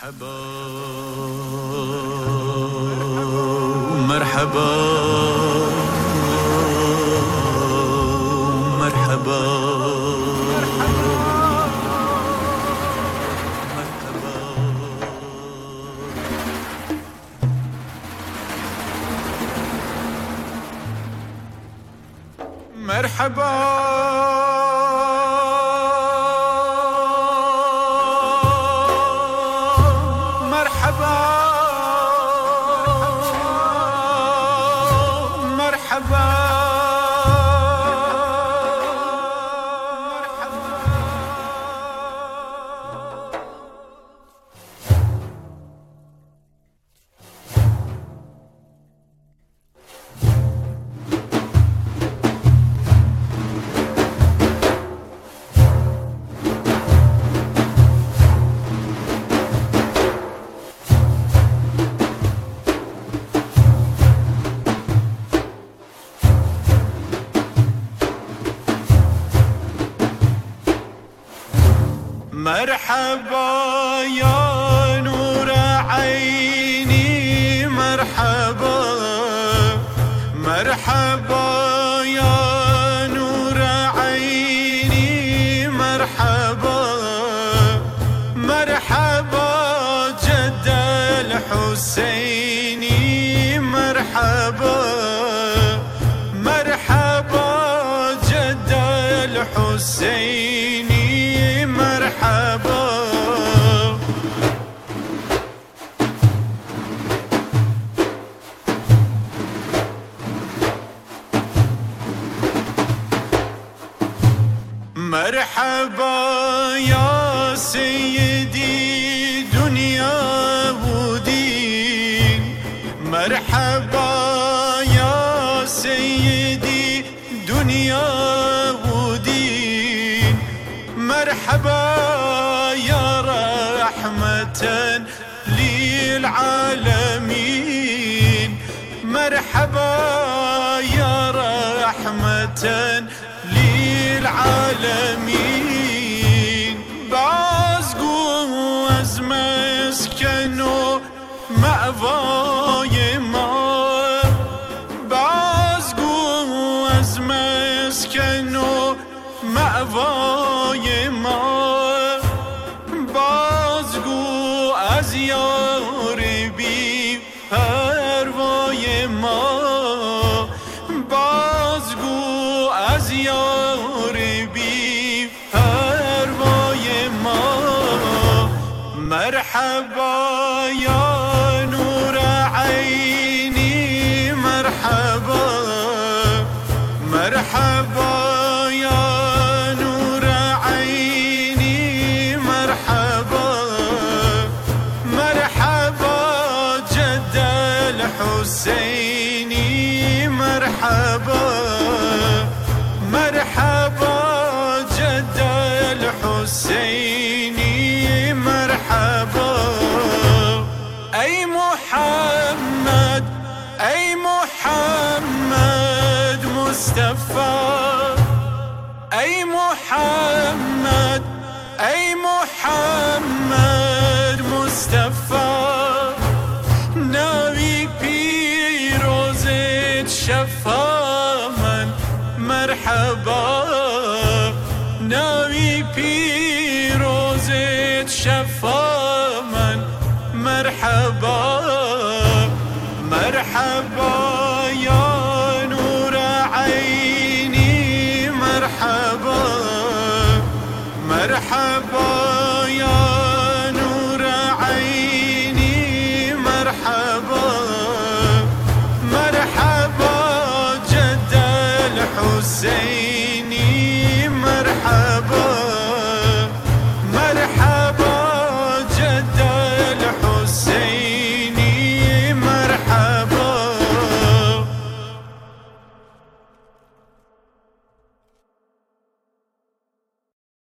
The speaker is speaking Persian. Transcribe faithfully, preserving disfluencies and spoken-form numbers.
مرحبا مرحبا مرحبا مرحبا مرحبا يا نور عيني مرحبا مرحبا يا نور عيني مرحبا مرحبا جد الحسيني مرحبا مرحبا جد الحسيني مرحبا مرحبا يا سيدي دنيا ودين مرحبا يا سيدي دنيا ودين مرحبا يا رحمة للعالمين مرحبا يا رحمة للعالمين بازگو از مسکن و مأوای ما بازگو از مسکن و مأوای ما بازگو از یار بی پروای ما بازگو از یار بی پروای ما مرحبا یا نور عینی مرحبا مرحبا یا نور عینی مرحبا مرحبا جد الحسینی مرحبا مرحبا جد الحسینی مرحبا ای محمد ای محمد مصطفى ای محمد ای محمد مصطفى ناوی پیروزت شفا من مرحبا ناوی پیروزت شفا من مرحبا مرحبا یا نور عینی مرحبا مرحبا